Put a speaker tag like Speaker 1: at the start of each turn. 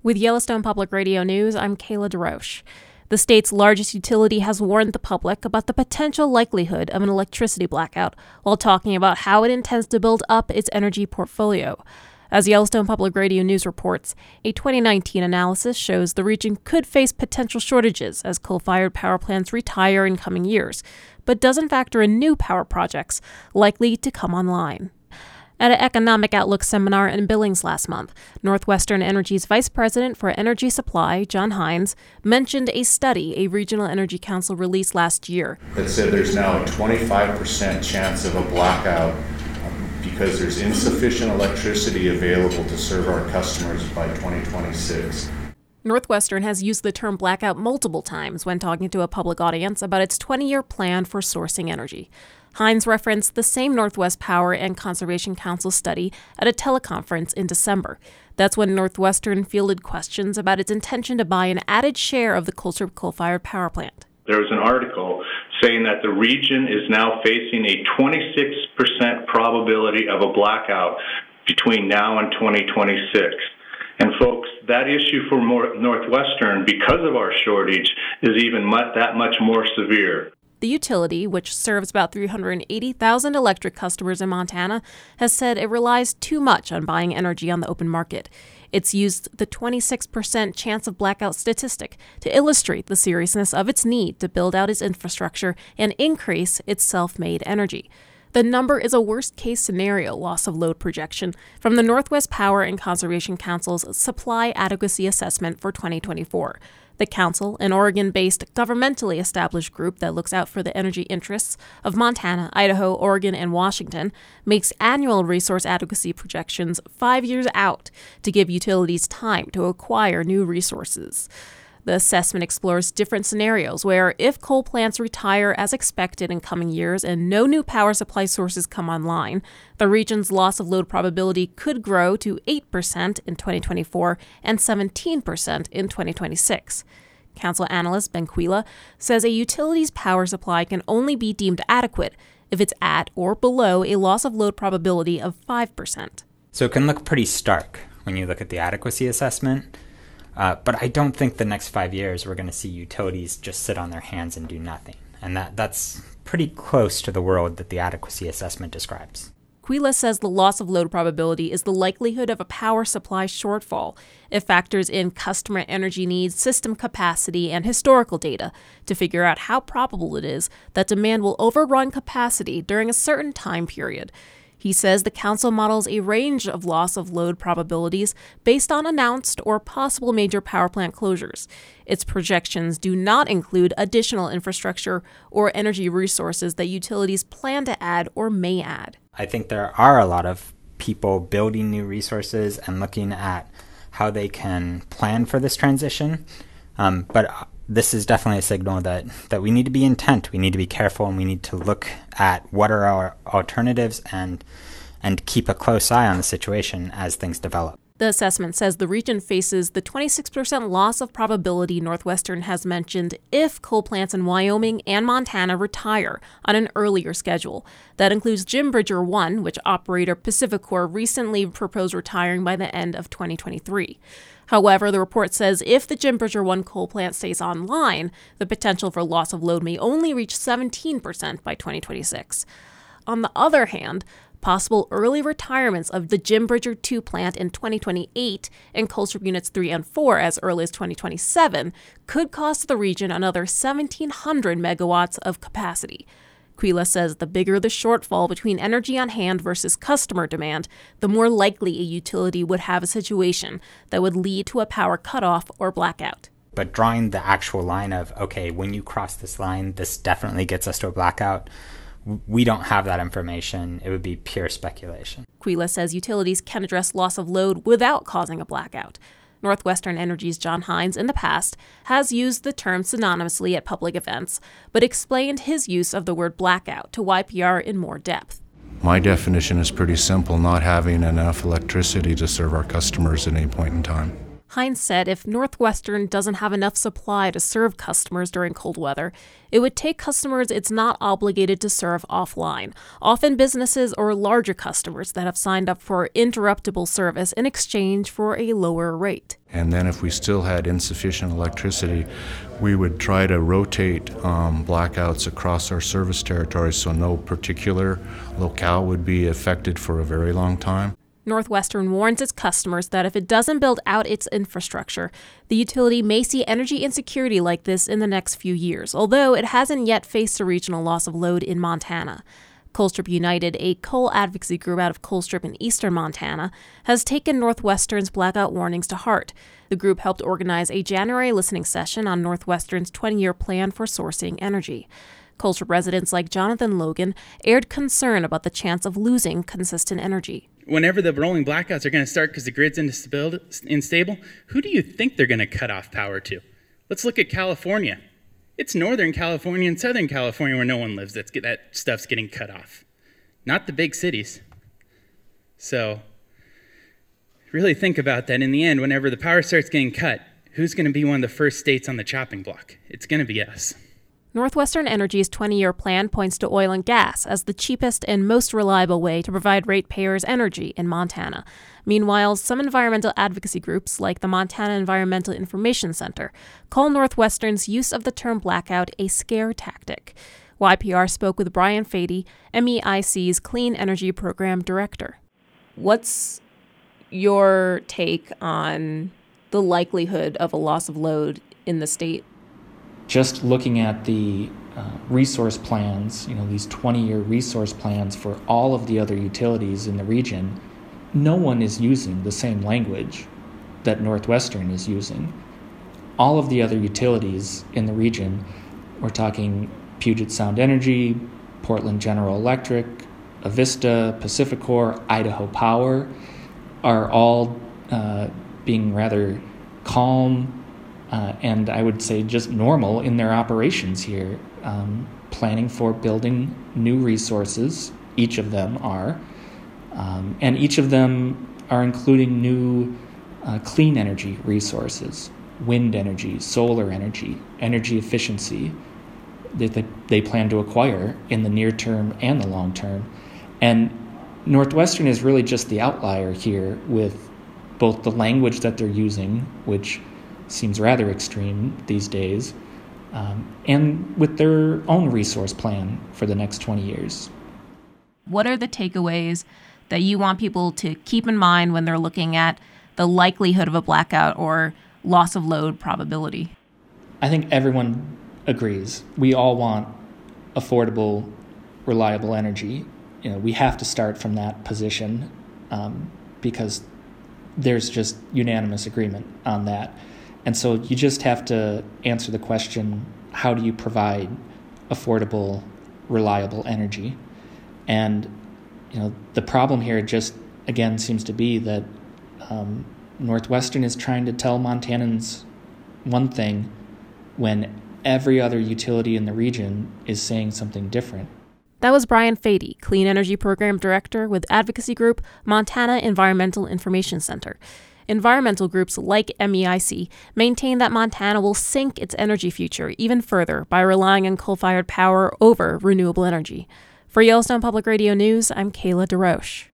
Speaker 1: With Yellowstone Public Radio News, I'm Kayla DeRoche. The state's largest utility has warned the public about the potential likelihood of an electricity blackout while talking about how it intends to build up its energy portfolio. As Yellowstone Public Radio News reports, a 2019 analysis shows the region could face potential shortages as coal-fired power plants retire in coming years, but doesn't factor in new power projects likely to come online. At an Economic Outlook seminar in Billings last month, Northwestern Energy's Vice President for Energy Supply, John Hines, mentioned a study a Regional Energy Council released last year
Speaker 2: that said there's now a 25% chance of a blackout because there's insufficient electricity available to serve our customers by 2026.
Speaker 1: Northwestern has used the term blackout multiple times when talking to a public audience about its 20-year plan for sourcing energy. Hines referenced the same Northwest Power and Conservation Council study at a teleconference in December. That's when Northwestern fielded questions about its intention to buy an added share of the Colstrip coal-fired power plant.
Speaker 3: There was an article saying that the region is now facing a 26% probability of a blackout between now and 2026. And folks, that issue for Northwestern, because of our shortage, is even that much more severe.
Speaker 1: The utility, which serves about 380,000 electric customers in Montana, has said it relies too much on buying energy on the open market. It's used the 26% chance of blackout statistic to illustrate the seriousness of its need to build out its infrastructure and increase its self-made energy. The number is a worst-case scenario loss of load projection from the Northwest Power and Conservation Council's Supply Adequacy Assessment for 2024. The council, an Oregon-based governmentally established group that looks out for the energy interests of Montana, Idaho, Oregon, and Washington, makes annual resource adequacy projections 5 years out to give utilities time to acquire new resources. The assessment explores different scenarios where, if coal plants retire as expected in coming years and no new power supply sources come online, the region's loss of load probability could grow to 8% in 2024 and 17% in 2026. Council analyst Ben Quila says a utility's power supply can only be deemed adequate if it's at or below a loss of load probability of 5%.
Speaker 4: So it can look pretty stark when you look at the adequacy assessment. But I don't think the next 5 years we're going to see utilities just sit on their hands and do nothing. And that's pretty close to the world that the adequacy assessment describes.
Speaker 1: Quila says the loss of load probability is the likelihood of a power supply shortfall. It factors in customer energy needs, system capacity, and historical data to figure out how probable it is that demand will overrun capacity during a certain time period. He says the council models a range of loss of load probabilities based on announced or possible major power plant closures. Its projections do not include additional infrastructure or energy resources that utilities plan to add or may add.
Speaker 4: I think there are a lot of people building new resources and looking at how they can plan for this transition. But this is definitely a signal that we need to be intent, we need to be careful, and we need to look at what are our alternatives and keep a close eye on the situation as things develop.
Speaker 1: The assessment says the region faces the 26% loss of probability Northwestern has mentioned if coal plants in Wyoming and Montana retire on an earlier schedule. That includes Jim Bridger 1, which operator PacifiCorp recently proposed retiring by the end of 2023. However, the report says if the Jim Bridger 1 coal plant stays online, the potential for loss of load may only reach 17% by 2026. On the other hand, possible early retirements of the Jim Bridger 2 plant in 2028 and Colstrip Units 3 and 4 as early as 2027 could cost the region another 1,700 megawatts of capacity. Quila says the bigger the shortfall between energy on hand versus customer demand, the more likely a utility would have a situation that would lead to a power cutoff or blackout.
Speaker 4: But drawing the actual line of, okay, when you cross this line, this definitely gets us to a blackout, we don't have that information. It would be pure speculation.
Speaker 1: Quila says utilities can address loss of load without causing a blackout. Northwestern Energy's John Hines in the past has used the term synonymously at public events, but explained his use of the word blackout to YPR in more depth.
Speaker 2: My definition is pretty simple: not having enough electricity to serve our customers at any point in time.
Speaker 1: Hines said if Northwestern doesn't have enough supply to serve customers during cold weather, it would take customers it's not obligated to serve offline, often businesses or larger customers that have signed up for interruptible service in exchange for a lower rate.
Speaker 5: And then if we still had insufficient electricity, we would try to rotate blackouts across our service territory so no particular locale would be affected for a very long time.
Speaker 1: Northwestern warns its customers that if it doesn't build out its infrastructure, the utility may see energy insecurity like this in the next few years, although it hasn't yet faced a regional loss of load in Montana. Colstrip United, a coal advocacy group out of Colstrip in eastern Montana, has taken Northwestern's blackout warnings to heart. The group helped organize a January listening session on Northwestern's 20-year plan for sourcing energy. Colstrip residents like Jonathan Logan aired concern about the chance of losing consistent energy.
Speaker 6: Whenever the rolling blackouts are going to start because the grid's unstable, who do you think they're going to cut off power to? Let's look at California. It's Northern California and Southern California where no one lives that stuff's getting cut off, not the big cities. So really think about that. In the end, whenever the power starts getting cut, who's going to be one of the first states on the chopping block? It's going to be us.
Speaker 1: Northwestern Energy's 20-year plan points to oil and gas as the cheapest and most reliable way to provide ratepayers energy in Montana. Meanwhile, some environmental advocacy groups, like the Montana Environmental Information Center, call Northwestern's use of the term blackout a scare tactic. YPR spoke with Brian Fady, MEIC's Clean Energy Program Director.
Speaker 7: What's your take on the likelihood of a loss of load in the state?
Speaker 8: Just looking at the resource plans, these 20-year resource plans for all of the other utilities in the region, no one is using the same language that Northwestern is using. All of the other utilities in the region, we're talking Puget Sound Energy, Portland General Electric, Avista, PacifiCorp, Idaho Power, are all being rather calm, and I would say just normal in their operations here, planning for building new resources. Each of them are. And each of them are including new clean energy resources, wind energy, solar energy, energy efficiency that they plan to acquire in the near term and the long term. And Northwestern is really just the outlier here with both the language that they're using, which seems rather extreme these days, and with their own resource plan for the next 20 years.
Speaker 1: What are the takeaways that you want people to keep in mind when they're looking at the likelihood of a blackout or loss of load probability?
Speaker 8: I think everyone agrees. We all want affordable, reliable energy. We have to start from that position because there's just unanimous agreement on that. And so you just have to answer the question, how do you provide affordable, reliable energy? And, the problem here just, again, seems to be that Northwestern is trying to tell Montanans one thing when every other utility in the region is saying something different.
Speaker 1: That was Brian Fady, Clean Energy Program Director with advocacy group Montana Environmental Information Center. Environmental groups like MEIC maintain that Montana will sink its energy future even further by relying on coal-fired power over renewable energy. For Yellowstone Public Radio News, I'm Kayla DeRoche.